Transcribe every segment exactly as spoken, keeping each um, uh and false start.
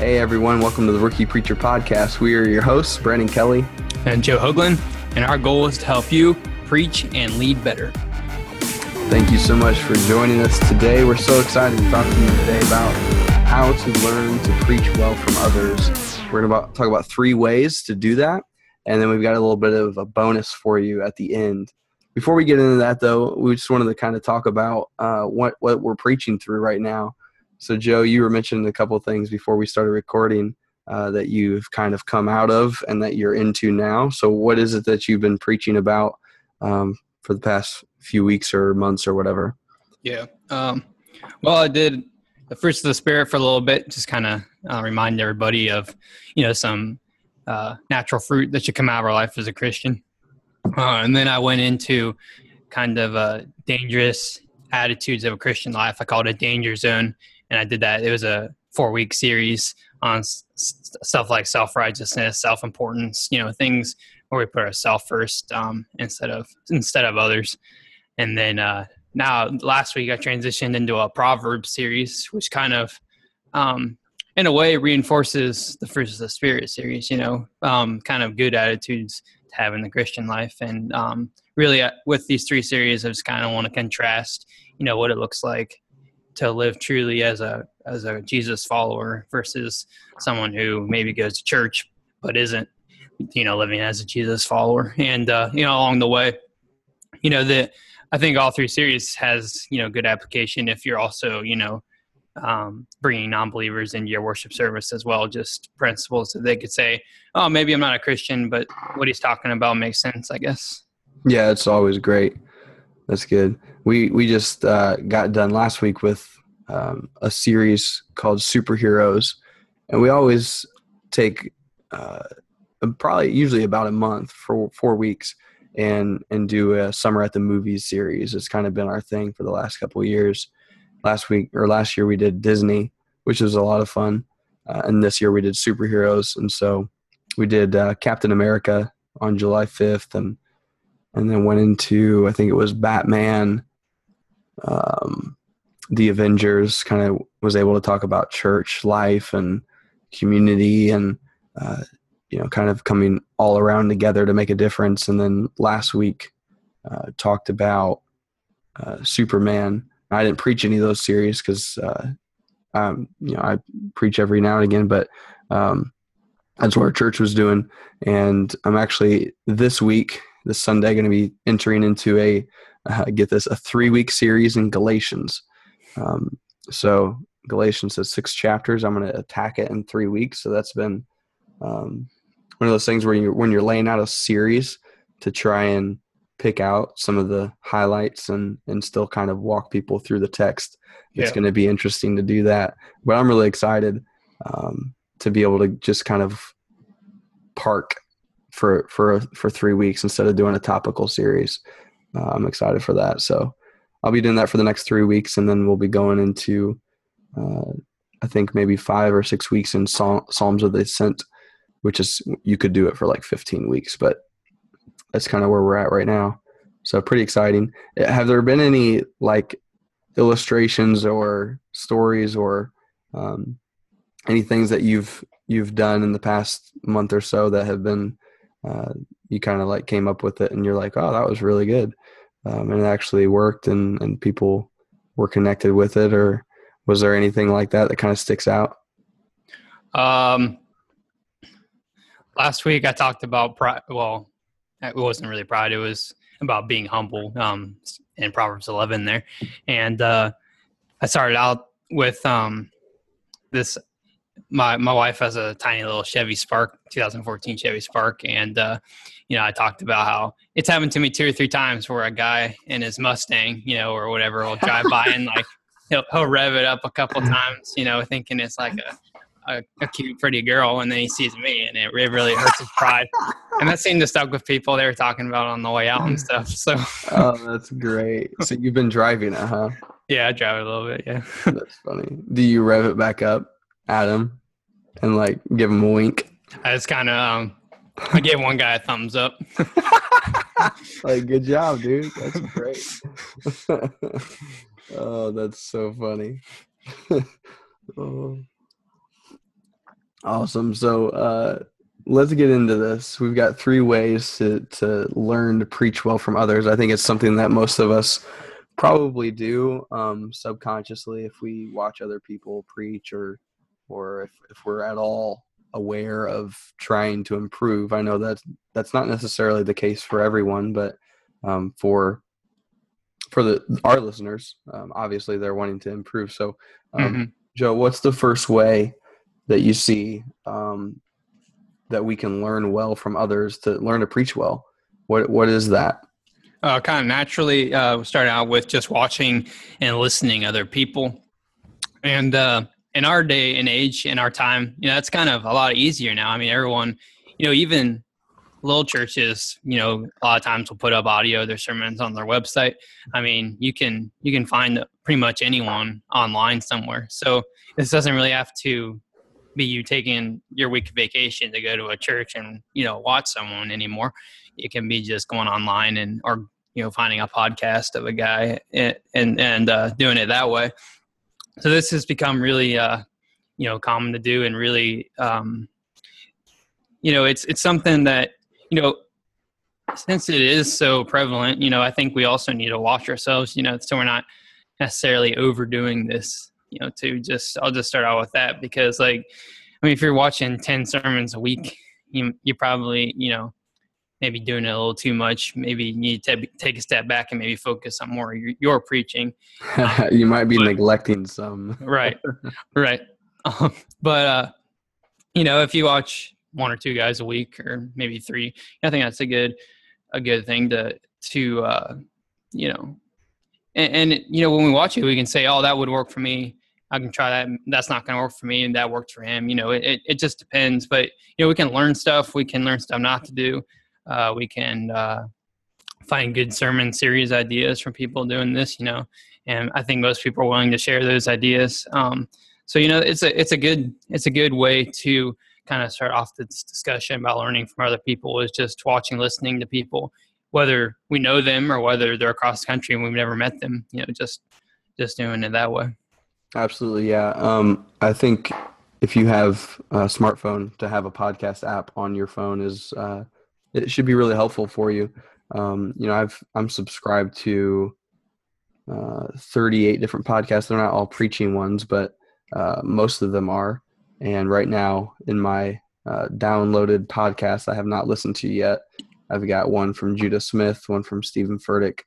Hey everyone, welcome to the Rookie Preacher Podcast. We are your hosts, Brandon Kelly and Joe Hoagland, and our goal is to help you preach and lead better. Thank you so much for joining us today. We're so excited to talk to you today about how to learn to preach well from others. We're going to talk about three ways to do that, and then we've got a little bit of a bonus for you at the end. Before we get into that, though, we just wanted to kind of talk about uh, what, what we're preaching through right now. So, Joe, you were mentioning a couple of things before we started recording uh, that you've kind of come out of and that you're into now. So what is it that you've been preaching about um, for the past few weeks or months or whatever? Yeah. Um, well, I did the fruits of the Spirit for a little bit, just kind of uh, remind everybody of, you know, some uh, natural fruit that should come out of our life as a Christian. Uh, and then I went into kind of uh, dangerous attitudes of a Christian life. I called it Danger Zone. And I did that. It was a four-week series on s- stuff like self-righteousness, self-importance, you know, things where we put ourselves first um, instead of instead of others. And then uh, now, last week, I transitioned into a Proverbs series, which kind of, um, in a way, reinforces the Fruits of the Spirit series, you know, um, kind of good attitudes to have in the Christian life. And um, really, uh, with these three series, I just kind of want to contrast, you know, what it looks like to live truly as a as a Jesus follower versus someone who maybe goes to church but isn't, you know, living as a Jesus follower. And uh, you know, along the way, you know, the I think all three series has, you know, good application if you're also, you know, um, bringing non-believers into your worship service as well. Just principles that they could say, oh, maybe I'm not a Christian, but what he's talking about makes sense, I guess. Yeah, it's always great. That's good. We we just uh, got done last week with um, a series called Superheroes, and we always take uh, probably usually about a month for four weeks and and do a Summer at the Movies series. It's kind of been our thing for the last couple of years. Last week or last year we did Disney, which was a lot of fun, uh, and this year we did superheroes. And so we did uh, Captain America on July fifth, and and then went into, I think it was Batman, um, the Avengers, kind of was able to talk about church life and community and, uh, you know, kind of coming all around together to make a difference. And then last week uh, talked about uh, Superman. I didn't preach any of those series because, uh, um, you know, I preach every now and again, but um, that's what our church was doing. And I'm actually this week, this Sunday, going to be entering into a, uh, get this, a three-week series in Galatians. Um, so Galatians has six chapters. I'm going to attack it in three weeks. So that's been um, one of those things where you when you're laying out a series to try and pick out some of the highlights and, and still kind of walk people through the text. It's yeah. going to be interesting to do that. But I'm really excited um, to be able to just kind of park for for for three weeks instead of doing a topical series. Uh, I'm excited for that. So I'll be doing that for the next three weeks, and then we'll be going into, uh, I think, maybe five or six weeks in Psalm, Psalms of the Ascent, which is, you could do it for like fifteen weeks, but that's kind of where we're at right now. So pretty exciting. Have there been any like illustrations or stories or um, any things that you've you've done in the past month or so that have been Uh, you kind of like came up with it and you're like, oh, that was really good. Um, and it actually worked and, and people were connected with it? Or was there anything like that that kind of sticks out? Um, last week I talked about pride. Well, it wasn't really pride. It was about being humble um, in Proverbs eleven there. And uh, I started out with um, this My my wife has a tiny little Chevy Spark, twenty fourteen Chevy Spark, and uh, you know, I talked about how it's happened to me two or three times where a guy in his Mustang, you know, or whatever, will drive by and like he'll he'll rev it up a couple times, you know, thinking it's like a, a a cute, pretty girl, and then he sees me, and it really hurts his pride. And that seemed to stuck with people. They were talking about it on the way out and stuff. So, oh, that's great. So you've been driving it, huh? Yeah, I drive it a little bit. Yeah, that's funny. Do you rev it back up at him and like give him a wink? I just kind of, um, I gave one guy a thumbs up. Like, good job, dude. That's great. Oh, that's so funny. Oh. Awesome. So uh, let's get into this. We've got three ways to, to learn to preach well from others. I think it's something that most of us probably do um, subconsciously if we watch other people preach or or if, if we're at all aware of trying to improve. I know that that's not necessarily the case for everyone, but um, for for the our listeners, um, obviously they're wanting to improve. So, um, Mm-hmm. Joe, what's the first way that you see um, that we can learn well from others to learn to preach well? What what is that? Uh, kind of naturally, uh, we started out with just watching and listening to other people. And uh, in our day and age, in our time, you know, that's kind of a lot easier now. I mean, everyone, you know, even little churches, you know, a lot of times will put up audio of their sermons on their website. I mean, you can you can find pretty much anyone online somewhere. So this doesn't really have to be you taking your week of vacation to go to a church and, you know, watch someone anymore. It can be just going online and or you know finding a podcast of a guy and and, and uh, doing it that way. So this has become really uh, you know common to do, and really um, you know it's it's something that you know since it is so prevalent. You know, I think we also need to watch ourselves. You know, so we're not necessarily overdoing this. You know, to just I'll just start out with that because like I mean, if you're watching ten sermons a week, you you probably you know. maybe doing it a little too much. Maybe you need to take a step back and maybe focus on more your, your preaching. Um, You might be but, neglecting some. right, right. Um, but uh, you know, if you watch one or two guys a week, or maybe three, I think that's a good a good thing to to uh, you know. And, and you know, when we watch it, we can say, "Oh, that would work for me. I can try that. That's not going to work for me, and that worked for him." You know, it, it it just depends. But you know, we can learn stuff. We can learn stuff not to do. Uh, we can uh, find good sermon series ideas from people doing this, you know, and I think most people are willing to share those ideas. Um, so, you know, it's a it's a good it's a good way to kind of start off this discussion about learning from other people is just watching, listening to people, whether we know them or whether they're across the country and we've never met them. You know, just just doing it that way. Absolutely, yeah. Um, I think if you have a smartphone, to have a podcast app on your phone is uh, it should be really helpful for you. Um, you know, I've I'm subscribed to uh, thirty-eight different podcasts. They're not all preaching ones, but uh, most of them are. And right now, in my uh, downloaded podcast, I have not listened to yet. I've got one from Judah Smith, one from Stephen Furtick,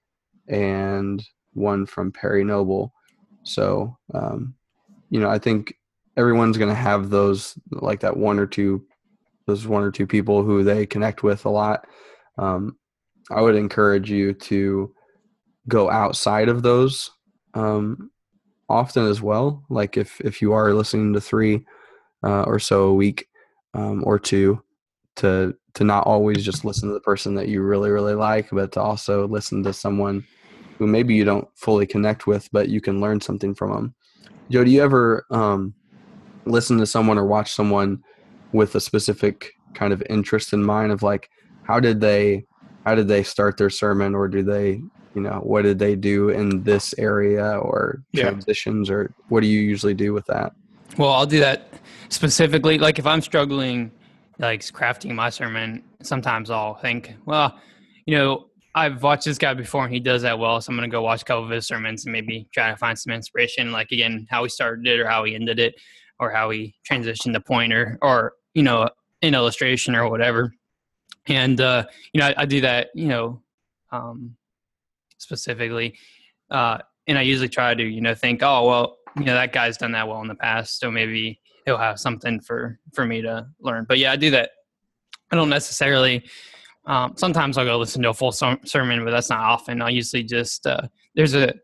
and one from Perry Noble. So, um, you know, I think everyone's going to have those, like that one or two, those one or two people who they connect with a lot. Um, I would encourage you to go outside of those um, often as well. Like if, if you are listening to three uh, or so a week um, or two, to to not always just listen to the person that you really, really like, but to also listen to someone who maybe you don't fully connect with, but you can learn something from them. Joe, do you ever um, listen to someone or watch someone with a specific kind of interest in mind of like, how did they, how did they start their sermon, or do they, you know, what did they do in this area, or Yeah. transitions, or what do you usually do with that? Well, I'll do that specifically. Like if I'm struggling, like crafting my sermon, sometimes I'll think, well, you know, I've watched this guy before and he does that well. So I'm going to go watch a couple of his sermons and maybe try to find some inspiration, like again, how he started it or how he ended it or how he transitioned the point or, or, you know, an illustration or whatever. And, uh, you know, I, I do that, you know, um, specifically. Uh, and I usually try to, you know, think, oh, well, you know, that guy's done that well in the past. So maybe he'll have something for, for me to learn. But yeah, I do that. I don't necessarily, um, sometimes I'll go listen to a full sermon, but that's not often. I'll usually just, uh, there's a,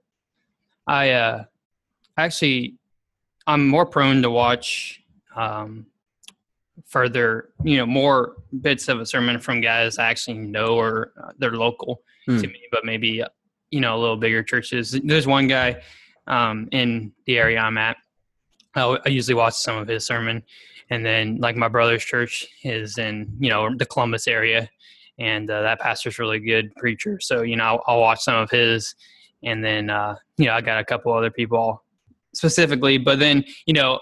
I, uh, actually, I'm more prone to watch, um, further, you know, more bits of a sermon from guys I actually know or uh, they're local Hmm. to me, but maybe, you know, a little bigger churches. There's one guy, um, in the area I'm at. I, I usually watch some of his sermon, and then like my brother's church is in, you know, the Columbus area, and uh, that pastor's really good preacher. So, you know, I'll, I'll watch some of his, and then, uh, you know, I got a couple other people specifically, but then, you know,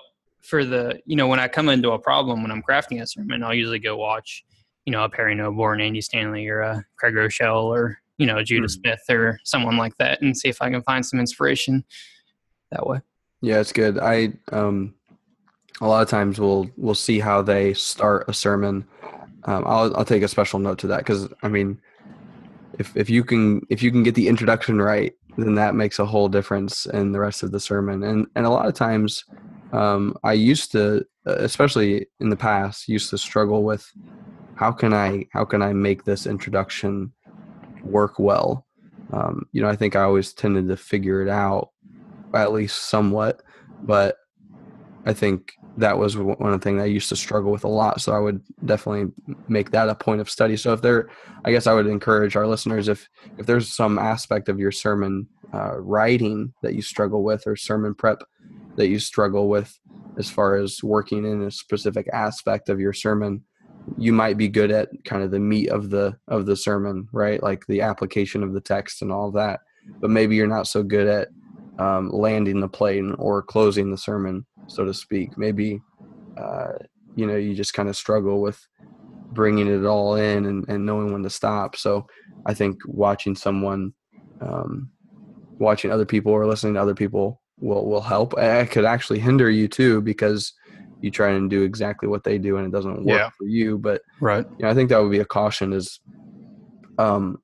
for the, you know, when I come into a problem when I'm crafting a sermon, I'll usually go watch, you know, a Perry Noble, Andy Stanley, or a Craig Rochelle, or, you know, Judah Mm. Smith, or someone like that, and see if I can find some inspiration that way. Yeah, it's good. I um, a lot of times we'll we'll see how they start a sermon. Um, I'll I'll take a special note to that because I mean, if if you can if you can get the introduction right, then that makes a whole difference in the rest of the sermon. And and a lot of times, um, I used to, especially in the past, used to struggle with how can I how can I make this introduction work well. Um, you know, I think I always tended to figure it out, at least somewhat, but I think that was one of the things I used to struggle with a lot. So I would definitely make that a point of study. So if there, I guess I would encourage our listeners, if, if there's some aspect of your sermon uh, writing that you struggle with, or sermon prep that you struggle with, as far as working in a specific aspect of your sermon, you might be good at kind of the meat of the, of the sermon, right? Like the application of the text and all of that, but maybe you're not so good at um, landing the plane or closing the sermon, so to speak. Maybe, uh, you know, you just kind of struggle with bringing it all in and, and knowing when to stop. So I think watching someone, um, watching other people or listening to other people will, will help. It could actually hinder you too, because you try and do exactly what they do and it doesn't work Yeah. for you. But, Right. you know, I think that would be a caution is, um,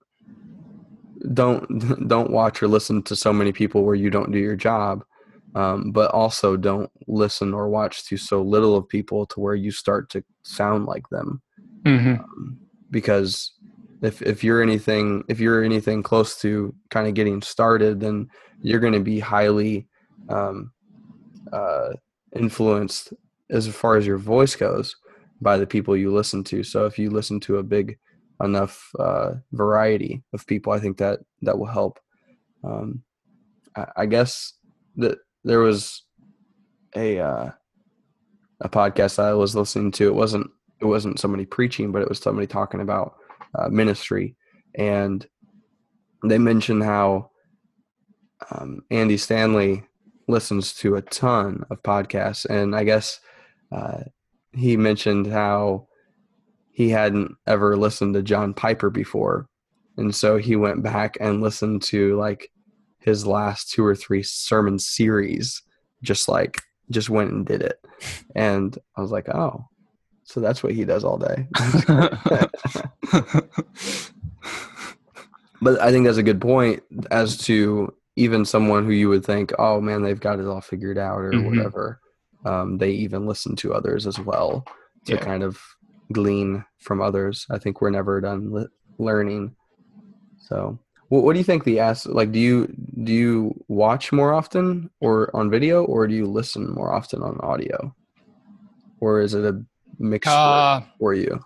don't, don't watch or listen to so many people where you don't do your job. Um, but also don't listen or watch to so little of people to where you start to sound like them. Mm-hmm. Um, because if if you're anything if you're anything close to kind of getting started, then you're going to be highly um, uh, influenced as far as your voice goes by the people you listen to. So if you listen to a big enough uh, variety of people, I think that that will help. Um, I, I guess that there was a uh, a podcast I was listening to. It wasn't it wasn't somebody preaching, but it was somebody talking about uh, ministry, and they mentioned how um, Andy Stanley listens to a ton of podcasts, and I guess uh, he mentioned how he hadn't ever listened to John Piper before, and so he went back and listened to like his last two or three sermon series, just like just went and did it. And I was like, oh, so that's what he does all day. But I think that's a good point as to even someone who you would think, oh man, they've got it all figured out or Mm-hmm. whatever. Um, they even listen to others as well to Yeah. kind of glean from others. I think we're never done li- learning. So what, what do you think the ask, like, do you, do you watch more often or on video, or do you listen more often on audio, or is it a mixture Uh, for you?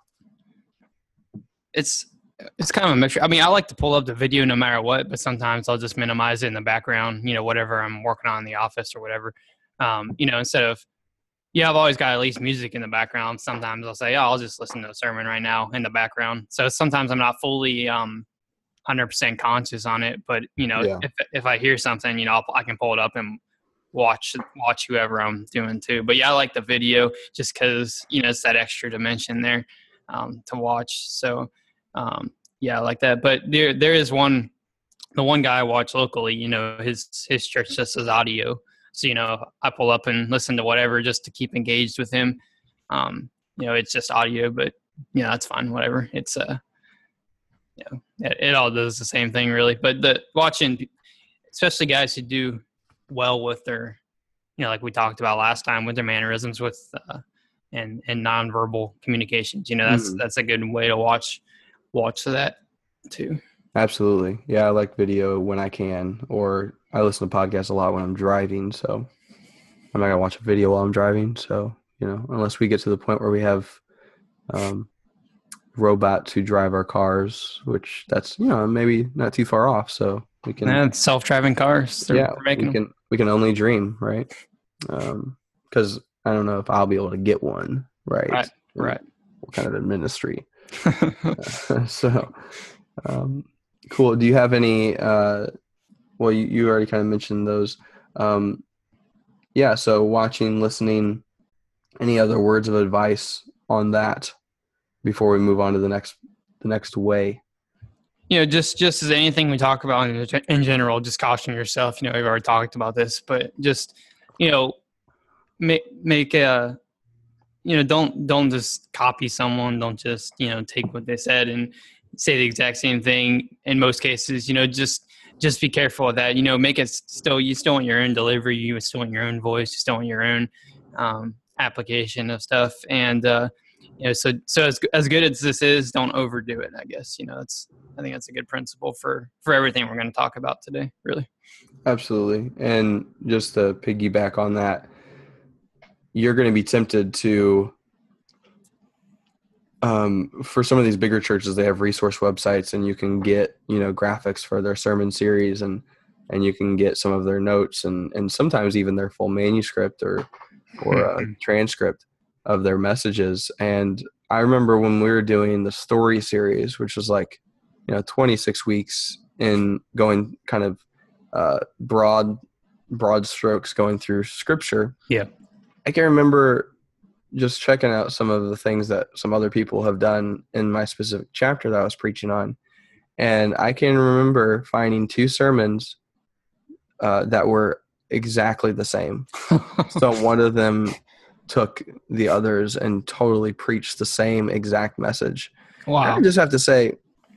it's it's kind of a mixture. I mean, I like to pull up the video no matter what, but sometimes I'll just minimize it in the background, you know, whatever I'm working on in the office or whatever. Um, you know, instead of, yeah, I've always got at least music in the background. Sometimes I'll say, oh, I'll just listen to a sermon right now in the background. So sometimes I'm not fully um, one hundred percent conscious on it, but, you know, Yeah. if if I hear something, you know, I'll, I can pull it up and watch watch whoever I'm doing too. But yeah, I like the video just because, you know, it's that extra dimension there um, to watch. So um, yeah, I like that. But there there is one, the one guy I watch locally, you know, his his church just does audio. So, you know, I pull up and listen to whatever just to keep engaged with him. Um, you know, it's just audio, but you know, that's fine, whatever. It's uh you know, it, it all does the same thing really. But the watching, especially guys who do well with their, you know, like we talked about last time, with their mannerisms, with uh, and and nonverbal communications. You know, that's Mhm. that's a good way to watch watch that too. Absolutely. Yeah, I like video when I can, or I listen to podcasts a lot when I'm driving. So I'm not gonna watch a video while I'm driving. So, you know, unless we get to the point where we have um, robots who drive our cars, which that's, you know, maybe not too far off. So we can, And self-driving cars, they're yeah, making we them. can we can only dream, right? Because I don't know if I'll be able to get one, right? Right, And right. what kind of administry? So, um, cool. Do you have any? Uh, well, you, you already kind of mentioned those. Um, yeah. So watching, listening, any other words of advice on that before we move on to the next the next way? You know, just just as anything we talk about in, in general, just caution yourself. You know, we've already talked about this, but just, you know, make make a, you know, don't don't just copy someone. Don't just, you know, take what they said and say the exact same thing. In most cases, you know, just just be careful of that. You know, make it still, you still want your own delivery, you still want your own voice, you still want your own um, application of stuff. And uh, you know, so so as as good as this is, don't overdo it. I guess, you know, that's I think that's a good principle for for everything we're going to talk about today. Really, Absolutely. And just to piggyback on that, you're going to be tempted to, um, for some of these bigger churches, they have resource websites, and you can get, you know, graphics for their sermon series, and, and you can get some of their notes, and, and sometimes even their full manuscript or, or a transcript of their messages. And I remember when we were doing the story series, which was like, you know, twenty-six weeks in going kind of uh, broad, broad strokes going through scripture. yeah. I can remember just checking out some of the things that some other people have done in my specific chapter that I was preaching on. And I can remember finding two sermons uh, that were exactly the same. So one of them took the others and totally preached the same exact message. Wow. I just have to say,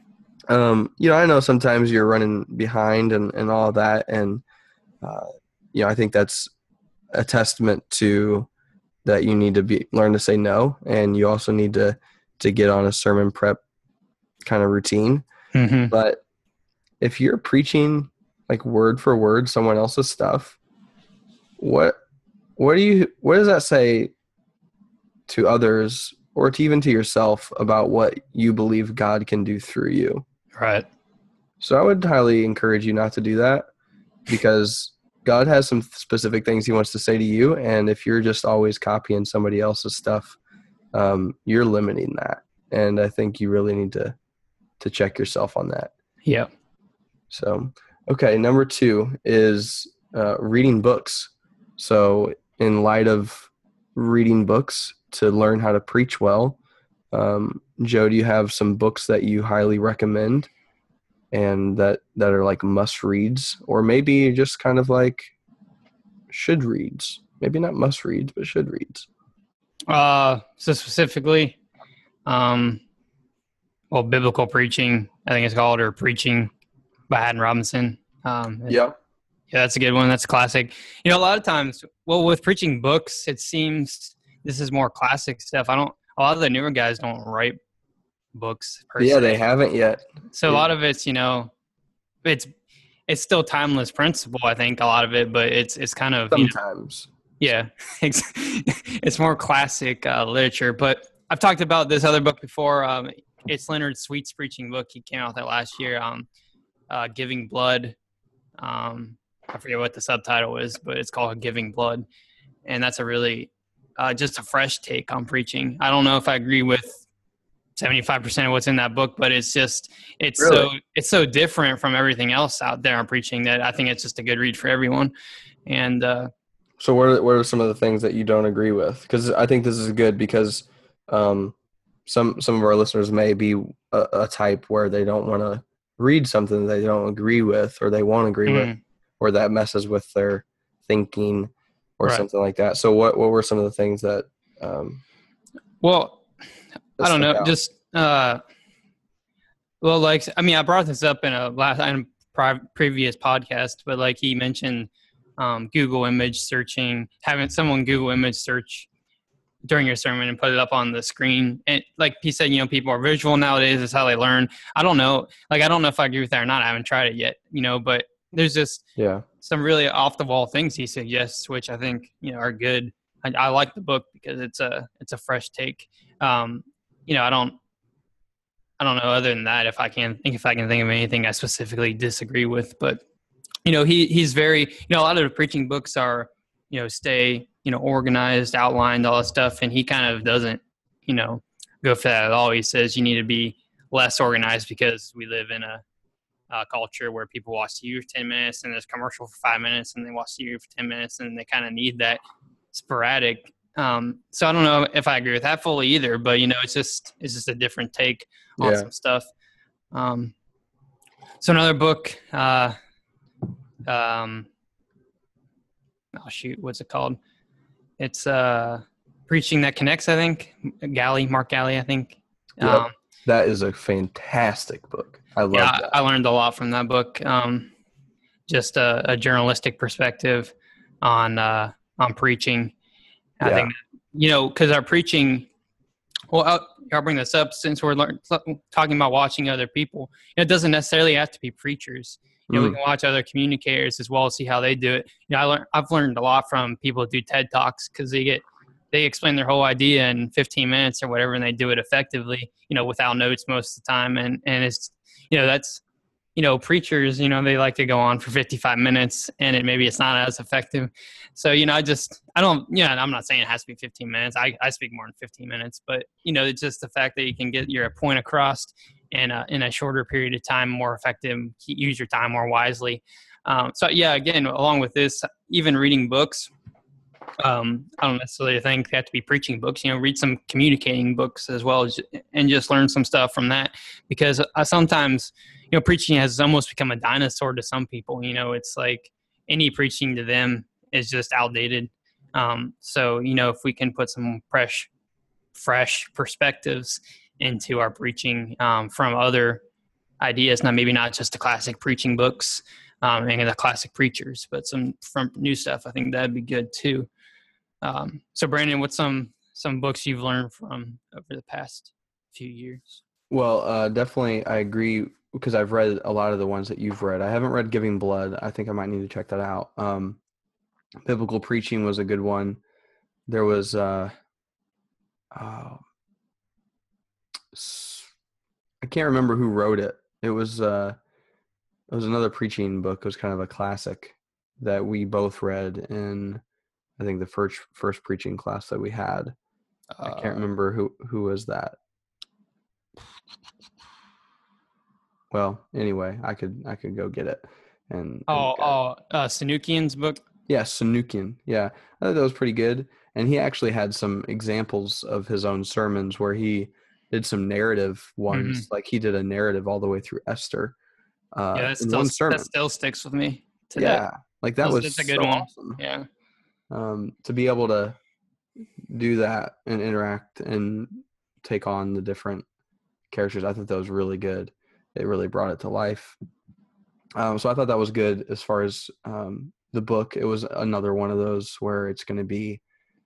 um, you know, I know sometimes you're running behind and, and all of that. And, uh, you know, I think that's a testament to that you need to be learn to say no. And you also need to, to get on a sermon prep kind of routine. Mm-hmm. But if you're preaching like word for word someone else's stuff, what what do you what does that say to others or to even to yourself about what you believe God can do through you? Right. So I would highly encourage you not to do that, because God has some specific things he wants to say to you. And if you're just always copying somebody else's stuff, um, you're limiting that. And I think you really need to to check yourself on that. Yeah. So, okay, number two is uh, reading books. So in light of reading books to learn how to preach well, um, Joe, do you have some books that you highly recommend and that, that are like must reads, or maybe just kind of like should reads? Maybe not must reads, but should reads. Uh, so specifically, um, well, biblical preaching, I think it's called, or preaching by Haddon Robinson. Um, Yeah. Yeah, that's a good one. That's a classic. You know, a lot of times, well, with preaching books, it seems this is more classic stuff. I don't, a lot of the newer guys don't write books per Yeah, se. they haven't yet. So a lot of it's, you know, it's, it's still timeless principle, I think, a lot of it, but it's, it's kind of, you know, Sometimes. yeah, it's, it's more classic uh, literature. But I've talked about this other book before. Um, it's Leonard Sweet's preaching book. He came out with that last year, um, uh, Giving Blood. Um, I forget what the subtitle is, but it's called Giving Blood. And that's a really, uh, just a fresh take on preaching. I don't know if I agree with seventy-five percent of what's in that book, but it's just, it's Really? so, it's so different from everything else out there on preaching that I think it's just a good read for everyone. And, uh, So what are, what are some of the things that you don't agree with? Because I think this is good because um, some some of our listeners may be a, a type where they don't want to read something that they don't agree with, or they won't agree mm-hmm. with, or that messes with their thinking or Right. something like that. So what, what were some of the things that um, well, that I don't know, stuck out? just, uh, well, like, I mean, I brought this up in a last, in a pri- previous podcast, but like he mentioned, um, Google image searching, having someone Google image search during your sermon and put it up on the screen. And like he said, you know, people are visual nowadays. That's how they learn. I don't know. Like, I don't know if I agree with that or not. I haven't tried it yet, you know, but there's just Yeah. some really off the wall things he suggests, which I think, you know, are good. I, I like the book because it's a, it's a fresh take. Um, you know, I don't, I don't know other than that, if I can think, if I can think of anything I specifically disagree with, but you know, he, he's very, you know, a lot of the preaching books are, you know, stay, you know, organized, outlined, all that stuff. And he kind of doesn't, you know, go for that at all. He says you need to be less organized because we live in a, a culture where people watch T V for ten minutes and there's commercial for five minutes and they watch T V for ten minutes and they kind of need that sporadic Um, so I don't know if I agree with that fully either, but you know, it's just it's just a different take on Yeah. some stuff. Um, so another book, uh, um, oh shoot, what's it called? It's uh, Preaching That Connects, I think. Galley, Mark Galley, I think. Yep. Um, That is a fantastic book. I love yeah, that. I learned a lot from that book. Um, just a, a journalistic perspective on uh, on preaching. I Yeah. think, you know, because our preaching, well, I'll, I'll bring this up since we're learn, talking about watching other people. You know, it doesn't necessarily have to be preachers. You know, we Mm. can watch other communicators as well, see how they do it. You know, I learned, I've learned a lot from people who do TED Talks because they get they explain their whole idea in fifteen minutes or whatever, and they do it effectively. You know, without notes most of the time, and and it's you know that's you know, preachers, you know, they like to go on for fifty-five minutes and it maybe it's not as effective. So, you know, I just, I don't, yeah, I'm not saying it has to be fifteen minutes. I, I speak more than fifteen minutes, but, you know, it's just the fact that you can get your point across in a, in a shorter period of time, more effective, use your time more wisely. Um, so, yeah, again, along with this, even reading books, um, I don't necessarily think they have to be preaching books, you know, read some communicating books as well as, and just learn some stuff from that because I sometimes, you know, preaching has almost become a dinosaur to some people. You know, it's like any preaching to them is just outdated. Um, so, you know, if we can put some fresh, fresh perspectives into our preaching um, from other ideas, now maybe not just the classic preaching books um, and the classic preachers, but some from new stuff, I think that'd be good too. Um, so, Brandon, what's some some books you've learned from over the past few years? Well, uh, definitely, I agree because I've read a lot of the ones that you've read. I haven't read Giving Blood. I think I might need to check that out. Um, Biblical Preaching was a good one. There was, uh, oh, I can't remember who wrote it. It was, uh, it was another preaching book. It was kind of a classic that we both read in, I think, the first first preaching class that we had. I can't Uh, remember who who was that. Well, anyway, I could I could go get it and, and oh, look at it. oh, uh, Sanukian's book. Yeah, Sanukian. Yeah, I thought that was pretty good. And he actually had some examples of his own sermons where he did some narrative Mm-hmm. ones. Like he did a narrative all the way through Esther Yeah, uh, that in still one that sermon. still sticks with me today. Yeah, like that That's, was that's a good so one. awesome Yeah. um, to be able to do that and interact and take on the different characters. I thought that was really good. It really brought it to life. Um, so I thought that was good as far as um, the book. It was another one of those where it's going to be,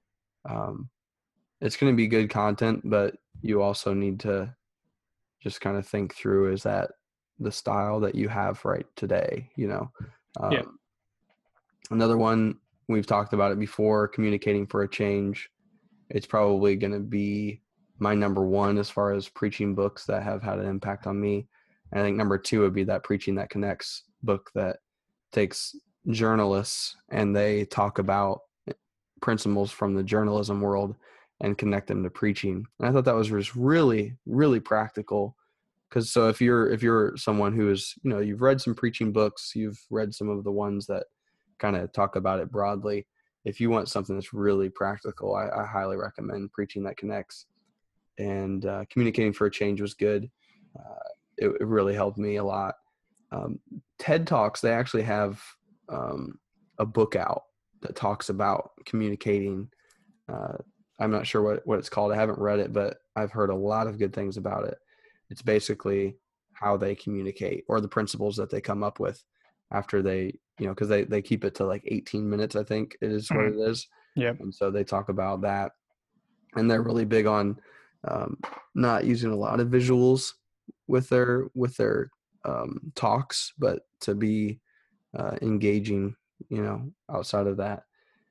um, it's going to be good content, but you also need to just kind of think through, is that the style that you have right today? You know, Yeah. um, another one, we've talked about it before, Communicating for a Change. It's probably going to be my number one as far as preaching books that have had an impact on me. And I think number two would be that Preaching That Connects book that takes journalists and they talk about principles from the journalism world and connect them to preaching. And I thought that was just really, really practical. Because so if you're if you're someone who is, you know, you've read some preaching books, you've read some of the ones that kind of talk about it broadly. If you want something that's really practical, I, I highly recommend Preaching That Connects. And uh, Communicating for a Change was good. Uh, it, it really helped me a lot. Um, TED Talks, they actually have um, a book out that talks about communicating. Uh, I'm not sure what, what it's called. I haven't read it, but I've heard a lot of good things about it. It's basically how they communicate or the principles that they come up with after they, you know, because they, they keep it to like eighteen minutes, I think it is what Mhm. it is. Yeah. And so they talk about that. And they're really big on um, not using a lot of visuals with their with their um, talks, but to be uh, engaging, you know, outside of that.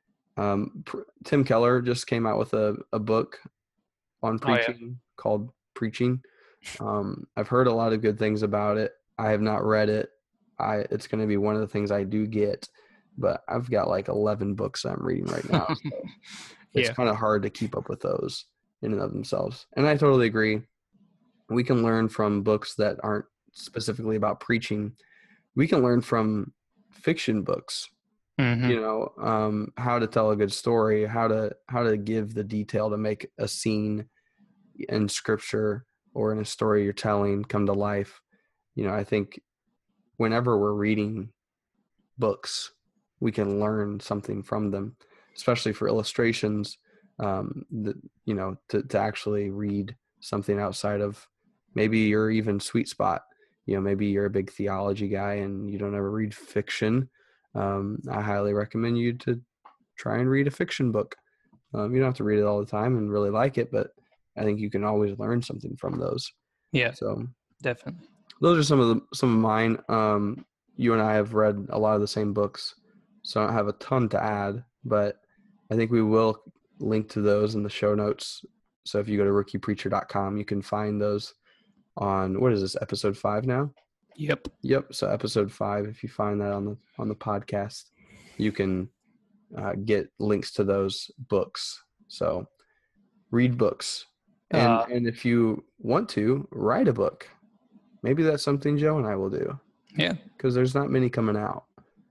Um, pr- Tim Keller just came out with a, a book on Oh yeah. preaching called Preaching. Um, I've heard a lot of good things about it. I have not read it. I it's going to be one of the things I do get, but I've got like eleven books I'm reading right now. So it's Yeah. kind of hard to keep up with those in and of themselves. And I totally agree. We can learn from books that aren't specifically about preaching. We can learn from fiction books Mm-hmm. You know, um, how to tell a good story, how to how to give the detail to make a scene in scripture or in a story you're telling come to life. You know, I think whenever we're reading books, we can learn something from them, especially for illustrations. Um, that, you know, to, to actually read something outside of maybe your even sweet spot. You know, maybe you're a big theology guy and you don't ever read fiction. Um, I highly recommend you to try and read a fiction book. Um, you don't have to read it all the time and really like it, but I think you can always learn something from those. Yeah, So definitely. those are some of the some of mine. Um, you and I have read a lot of the same books, so I don't have a ton to add, but I think we will link to those in the show notes. So if you go to rookie preacher dot com, you can find those on, what is this, episode five now? Yep. Yep. So episode five, if you find that on the on the podcast, you can uh, get links to those books. So read books, and Uh, and if you want to write a book, maybe that's something Joe and I will do, yeah. because there's not many coming out.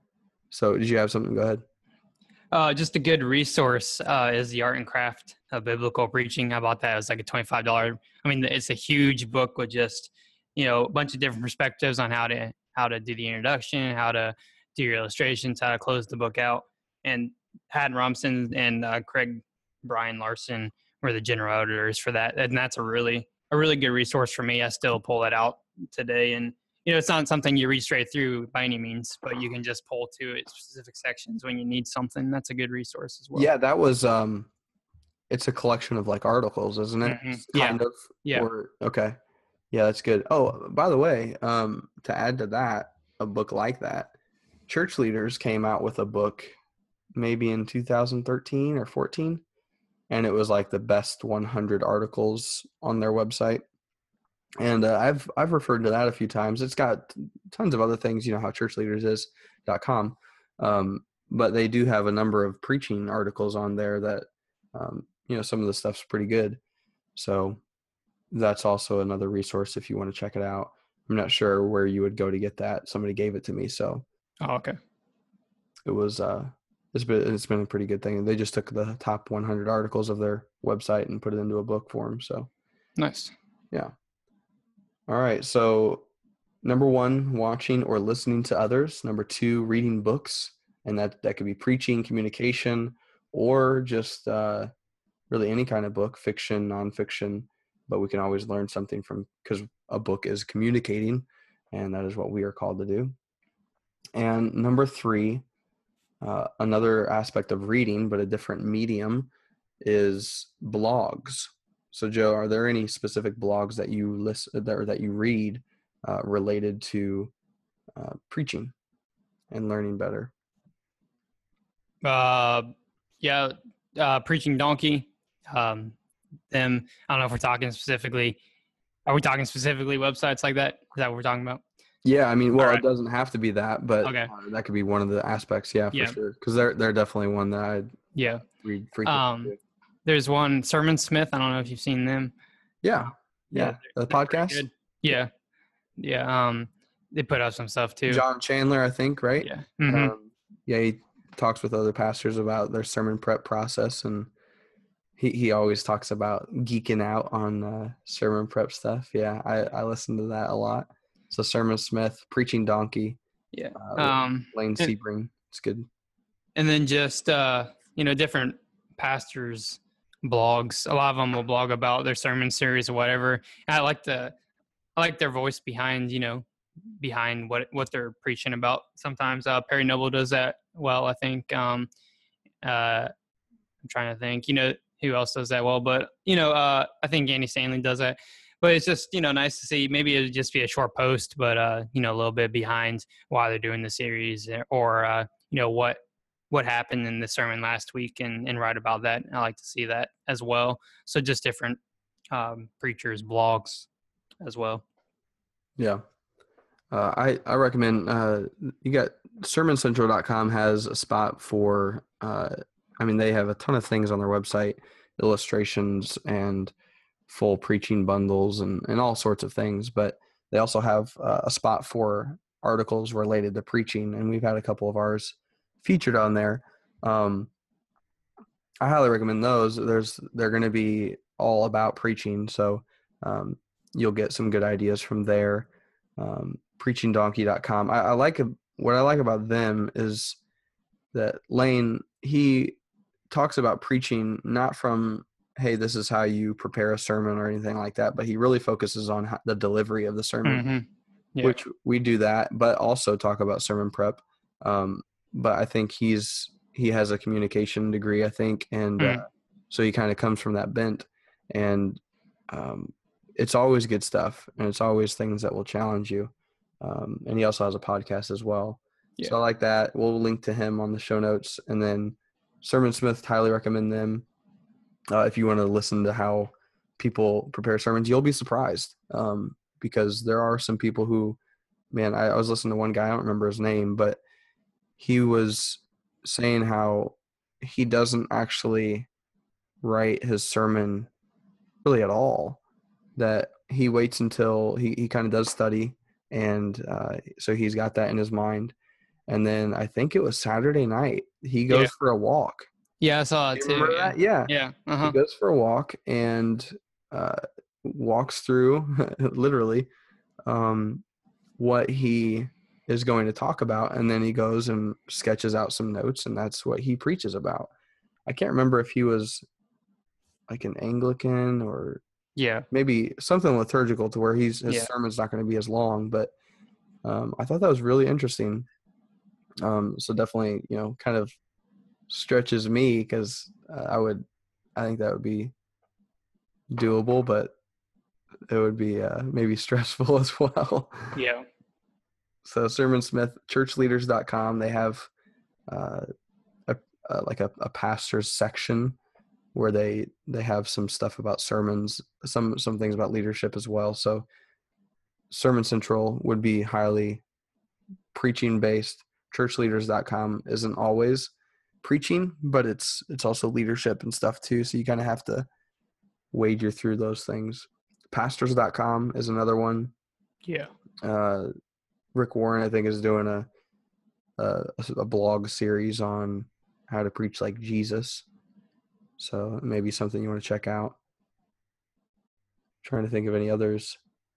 So did you have something? Go ahead. Uh, just a good resource uh, is the Art and Craft of Biblical Preaching. I bought that. It was like a twenty-five dollars. I mean, it's a huge book with just, you know, a bunch of different perspectives on how to how to do the introduction, how to do your illustrations, how to close the book out. And Haddon Robinson and uh, Craig Brian Larson were the general editors for that, and that's a really a really good resource for me. I still pull that out today, and you know, it's not something you read straight through by any means, but you can just pull to it specific sections when you need something. That's a good resource as well. Yeah, that was. Um, it's a collection of like articles, isn't it? Mm-hmm. Kind Yeah. of. Yeah. Or okay. Yeah, that's good. Oh, by the way, um, to add to that, a book like that, Church Leaders came out with a book maybe in two thousand thirteen or fourteen, and it was like the best one hundred articles on their website. And uh, I've I've referred to that a few times. It's got tons of other things, you know how church leaders is dot com, um, but they do have a number of preaching articles on there that um, you know some of the stuff's pretty good. So that's also another resource if you want to check it out. I'm not sure where you would go to get that. Somebody gave it to me, so Oh, okay. it was uh, it's been it's been a pretty good thing. They just took the top one hundred articles of their website and put it into a book form. So Nice. yeah. All right. So number one, watching or listening to others. Number two, reading books. And that, that could be preaching, communication, or just uh, really any kind of book, fiction, nonfiction. But we can always learn something from, because a book is communicating, and that is what we are called to do. And number three, uh, another aspect of reading, but a different medium, is blogs. So, Joe, are there any specific blogs that you listen or that you read uh, related to uh, preaching and learning better? Uh, yeah. Uh, Preaching Donkey. Um, them. I don't know if we're talking specifically. Are we talking specifically websites like that? Is that what we're talking about? Yeah, I mean, well, All it right. doesn't have to be that, but Okay. uh, that could be one of the aspects. Yeah, for Yeah. sure. Because they're they're definitely one that I Yeah. read frequently. Um, too. there's one Sermon Smith. I don't know if you've seen them. Yeah, yeah. Yeah, The they're pretty podcast, good. Yeah. Yeah. Um, they put out some stuff too. John Chandler, I think, right? Yeah. Mhm. Um, yeah, he talks with other pastors about their sermon prep process, and he, he always talks about geeking out on uh, sermon prep stuff. Yeah, I, I listen to that a lot. So Sermon Smith, Preaching Donkey, Yeah. uh, Um, Lane and, Sebring. It's good. and then just, uh, you know, different pastors' blogs. A lot of them will blog about their sermon series or whatever. And I like the, I like their voice behind, you know, behind what, what they're preaching about. Sometimes uh, Perry Noble does that well, I think. Um, uh, I'm trying to think, you know, who else does that well, but, you know, uh, I think Andy Stanley does that. But it's just, you know, nice to see. Maybe it'll just be a short post, but, uh, you know, a little bit behind why they're doing the series or, uh, you know, what what happened in the sermon last week and, and write about that. I like to see that as well. So just different um, preachers' blogs as well. Yeah. Uh, I, I recommend uh, you got sermon central dot com has a spot for, uh, I mean, they have a ton of things on their website, illustrations and full preaching bundles and, and all sorts of things. But they also have uh, a spot for articles related to preaching. And we've had a couple of ours featured on there. Um, I highly recommend those. There's they're going to be all about preaching, so um, you'll get some good ideas from there. Um, preaching donkey dot com. I, I like what I like about them is that Lane, he talks about preaching not from, hey, this is how you prepare a sermon or anything like that, but he really focuses on how, the delivery of the sermon, Mm-hmm. Yeah. which we do that, but also talk about sermon prep. Um, but I think he's he has a communication degree, I think, and Mm. uh, so he kind of comes from that bent, and um, it's always good stuff, and it's always things that will challenge you. Um, and he also has a podcast as well. Yeah. So I like that. We'll link to him on the show notes. And then Sermon Smith, highly recommend them. Uh, if you want to listen to how people prepare sermons, you'll be surprised um, because there are some people who, man, I, I was listening to one guy, I don't remember his name, but he was saying how he doesn't actually write his sermon really at all, that he waits until he, he kind of does study. And uh, so he's got that in his mind. And then I think it was Saturday night, he goes Yeah. for a walk. Yeah, I saw it You too. remember Yeah. that? Yeah. Yeah. He Uh-huh. goes for a walk and uh, walks through, literally, um, what he is going to talk about. And then he goes and sketches out some notes, and that's what he preaches about. I can't remember if he was like an Anglican or Yeah. maybe something liturgical to where he's his Yeah. sermon's not going to be as long. But um, I thought that was really interesting. Um, so definitely, you know, kind of stretches me because uh, I would, I think that would be doable, but it would be uh, maybe stressful as well. Yeah. So Sermon Smith, church leaders dot com, they have uh, a, uh, like a, a pastor's section where they they have some stuff about sermons, some some things about leadership as well. So Sermon Central would be highly preaching based. church leaders dot com isn't always preaching, but it's it's also leadership and stuff too. So you kind of have to wager through those things. pastors dot com is another one. Yeah. Uh, Rick Warren, I think, is doing a, a a blog series on how to preach like Jesus. So maybe something you want to check out. Trying to think of any others.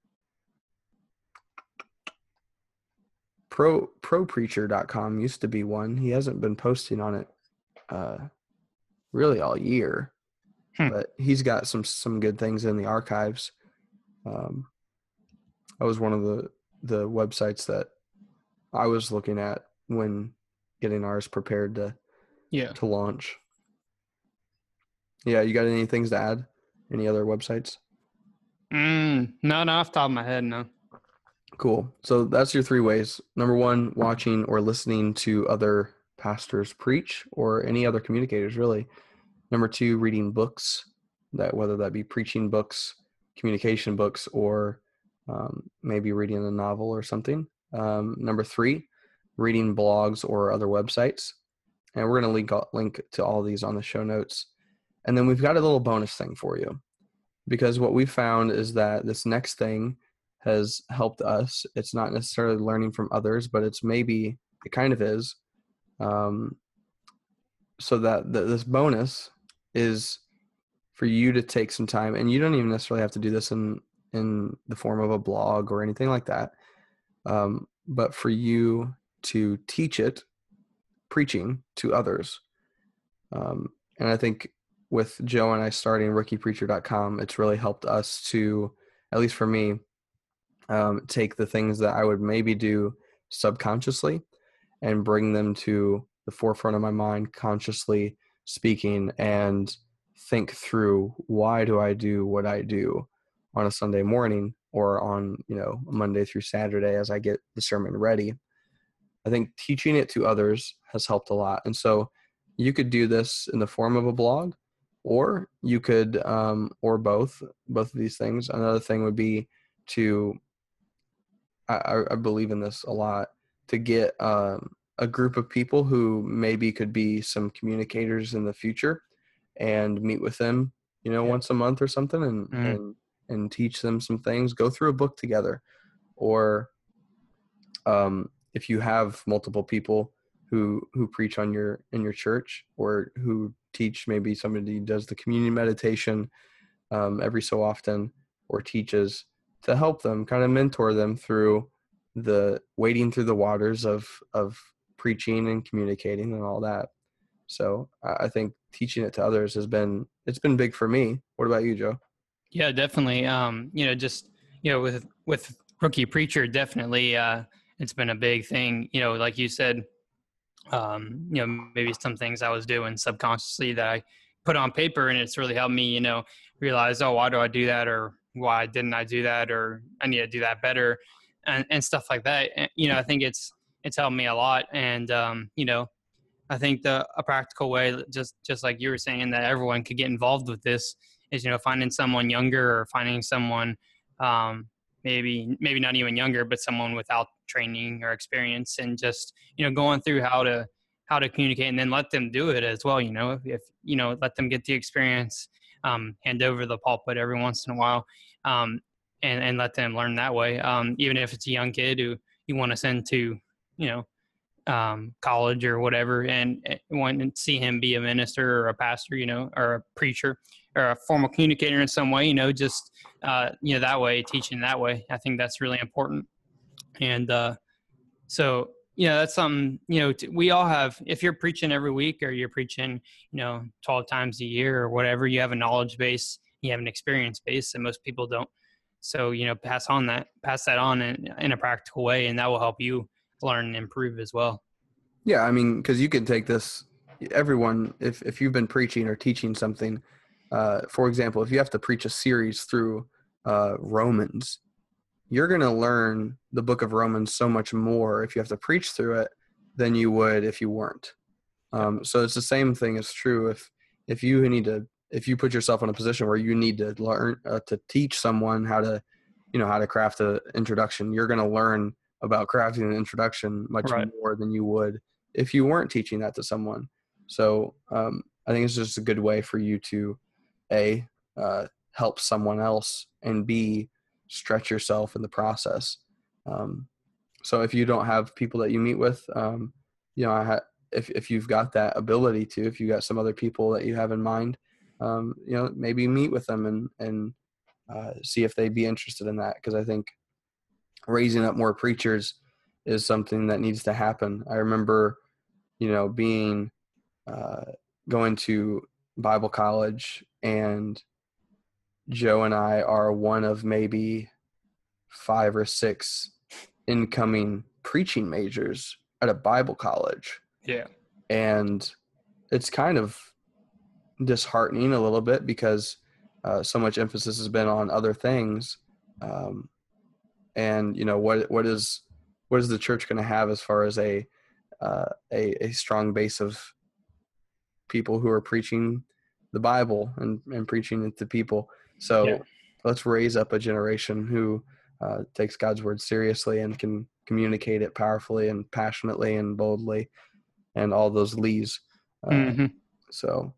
Pro pro preacher dot com used to be one. He hasn't been posting on it uh, really all year, Hmm. but he's got some some good things in the archives. Um, that was one of the the websites that I was looking at when getting ours prepared to Yeah. to launch. Yeah, you got any things to add? Any other websites? Mm, no, no, off the top of my head, no. Cool. So that's your three ways. Number one, watching or listening to other pastors preach or any other communicators, really. Number two, reading books, that whether that be preaching books, communication books, or um, maybe reading a novel or something. Um, number three, reading blogs or other websites. And we're going to link, link to all these on the show notes. And then we've got a little bonus thing for you, because what we found is that this next thing has helped us. It's not necessarily learning from others, but it's maybe, it kind of is. Um, so that the, this bonus is for you to take some time, and you don't even necessarily have to do this in, in the form of a blog or anything like that. Um, but for you to teach it, preaching to others. Um, and I think with Joe and I starting rookie preacher dot com, it's really helped us to, at least for me, um, take the things that I would maybe do subconsciously and bring them to the forefront of my mind, consciously speaking, and think through, why do I do what I do on a Sunday morning or on, you know, Monday through Saturday as I get the sermon ready. I think teaching it to others has helped a lot. And so you could do this in the form of a blog, or you could, um, or both, both of these things. Another thing would be to, I, I believe in this a lot, to get um, a group of people who maybe could be some communicators in the future and meet with them, you know, Yeah. once a month or something, and, Mm. and, and teach them some things, go through a book together. Or um, if you have multiple people, who who preach on your in your church, or who teach, maybe somebody who does the communion meditation um, every so often, or teaches, to help them, kind of mentor them through the wading through the waters of of preaching and communicating and all that. So I think teaching it to others has been, it's been big for me. What about you, Joe? Yeah, definitely. Um, you know, just, you know, with, with Rookie Preacher, definitely, uh, it's been a big thing, you know, like you said, um, you know, maybe some things I was doing subconsciously that I put on paper, and it's really helped me, you know, realize, oh, why do I do that? Or why didn't I do that? Or I need to do that better, and, and stuff like that. And, you know, I think it's, it's helped me a lot. And, um, you know, I think the a practical way, just just like you were saying, that everyone could get involved with this is, you know, finding someone younger, or finding someone um, maybe maybe not even younger, but someone without training or experience, and just, you know, going through how to how to communicate, and then let them do it as well. You know, if, if you know, let them get the experience, um, hand over the pulpit every once in a while, um, and and let them learn that way. Um, even if it's a young kid who you want to send to, you know, um, college or whatever, and, and want to see him be a minister or a pastor, you know, or a preacher or a formal communicator in some way, you know, just, uh, you know, that way, teaching that way. I think that's really important. And uh, so, you know, that's something, you know, t- we all have, if you're preaching every week, or you're preaching, you know, twelve times a year or whatever, you have a knowledge base, you have an experience base, and most people don't. So, you know, pass on that, pass that on in, in a practical way, and that will help you learn and improve as well. Yeah, I mean, because you could take this, everyone, if, if you've been preaching or teaching something, uh, for example, if you have to preach a series through uh, Romans, you're going to learn the book of Romans so much more if you have to preach through it than you would if you weren't. Um, so it's the same thing is true if if you need to, if you put yourself in a position where you need to learn uh, to teach someone how to, you know, how to craft an introduction, you're going to learn about crafting an introduction much Right. more than you would if you weren't teaching that to someone. So um, I think it's just a good way for you to, A, uh, help someone else, and B, stretch yourself in the process. Um, so if you don't have people that you meet with, um, you know, I ha- if if you've got that ability to, if you got some other people that you have in mind, um, you know, maybe meet with them and and uh, see if they'd be interested in that. Because I think raising up more preachers is something that needs to happen. I remember, you know, being uh, going to Bible college, and Joe and I are one of maybe five or six incoming preaching majors at a Bible college. Yeah. And it's kind of disheartening a little bit because uh, so much emphasis has been on other things. Um, and, you know, what what is what is the church going to have as far as a, uh, a a strong base of people who are preaching the Bible and, and preaching it to people? So Yeah. let's raise up a generation who uh, takes God's word seriously and can communicate it powerfully and passionately and boldly, and all those lees. Uh, Mm-hmm. so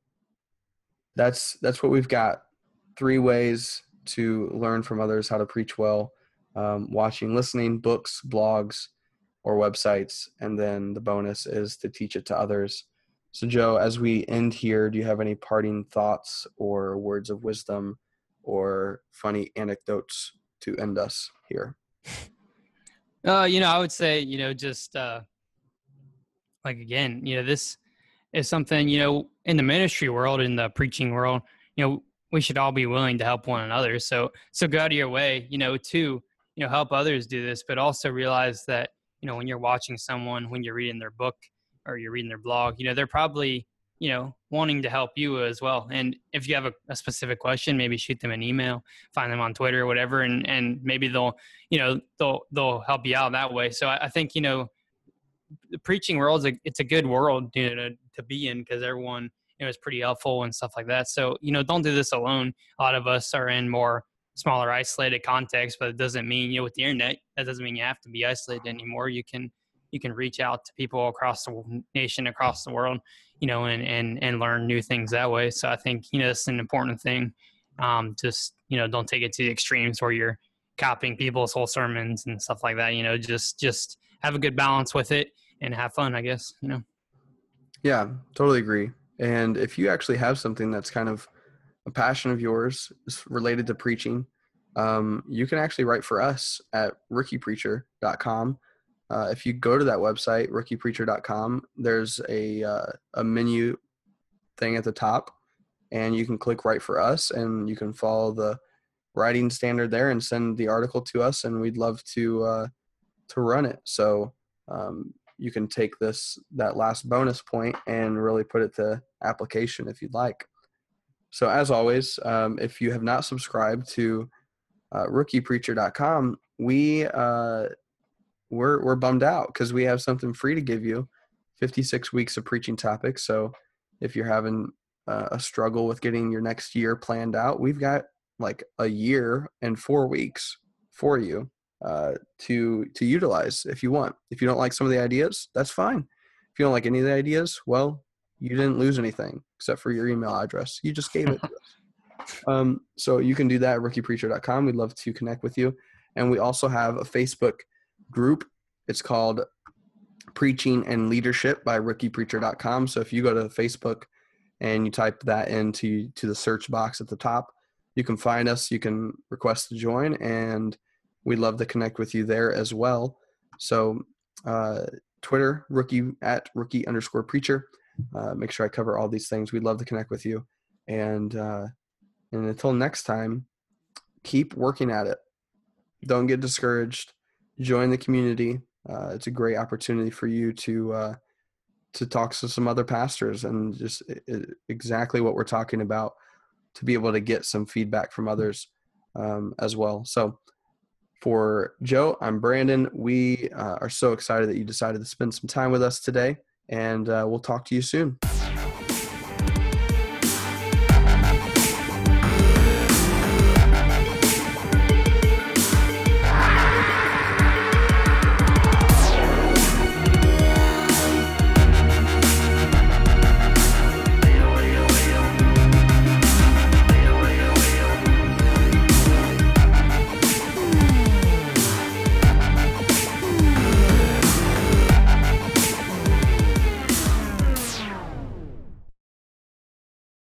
that's that's what we've got. Three ways to learn from others how to preach well: um, watching, listening, books, blogs, or websites, and then the bonus is to teach it to others. So, Joe, as we end here, do you have any parting thoughts or words of wisdom or funny anecdotes to end us here? Uh, you know, I would say, you know, just uh, like, again, you know, this is something, you know, in the ministry world, in the preaching world, you know, we should all be willing to help one another. So, so go out of your way, you know, to, you know, help others do this, but also realize that, you know, when you're watching someone, when you're reading their book or you're reading their blog, you know, they're probably, you know, wanting to help you as well. And if you have a, a specific question, maybe shoot them an email, find them on Twitter or whatever, and, and maybe they'll, you know, they'll, they'll help you out that way. So I, I think, you know, the preaching world is a, it's a good world, you know, to, to be in, because everyone, you know, is pretty helpful and stuff like that. So, you know, don't do this alone. A lot of us are in more smaller, isolated contexts, but it doesn't mean, you know, with the internet, that doesn't mean you have to be isolated anymore. You can, you can reach out to people across the nation, across the world, you know, and, and, and learn new things that way. So I think, you know, it's an important thing. Um, just, you know, don't take it to the extremes where you're copying people's whole sermons and stuff like that. You know, just, just have a good balance with it. and have fun, I guess, you know. Yeah, totally agree. And if you actually have something that's kind of a passion of yours related to preaching, um, you can actually write for us at rookie preacher dot com. Uh, if you go to that website, rookie preacher dot com, there's a uh, a menu thing at the top, and you can click write for us, and you can follow the writing standard there and send the article to us, and we'd love to uh, to run it. So um, you can take this that last bonus point and really put it to application if you'd like. So as always, um, if you have not subscribed to uh, rookie preacher dot com, we uh, we're we're bummed out because we have something free to give you, fifty-six weeks of preaching topics. So if you're having uh, a struggle with getting your next year planned out, we've got like a year and four weeks for you uh, to to utilize if you want. If you don't like some of the ideas, that's fine. If you don't like any of the ideas, well, you didn't lose anything except for your email address. You just gave it to us. Um, so you can do that at rookie preacher dot com. We'd love to connect with you. And we also have a Facebook group. It's called Preaching and Leadership by rookie preacher dot com. So if you go to Facebook and you type that into to the search box at the top, you can find us. You can request to join, and we'd love to connect with you there as well. So uh, Twitter, rookie at rookie underscore preacher. Uh, make sure I cover all these things. We'd love to connect with you. And uh, and until next time, keep working at it. Don't get discouraged. Join the community. Uh, it's a great opportunity for you to uh, to talk to some other pastors and just it, exactly what we're talking about, to be able to get some feedback from others um, as well. So for Joe, I'm Brandon. We uh, are so excited that you decided to spend some time with us today, and uh, we'll talk to you soon.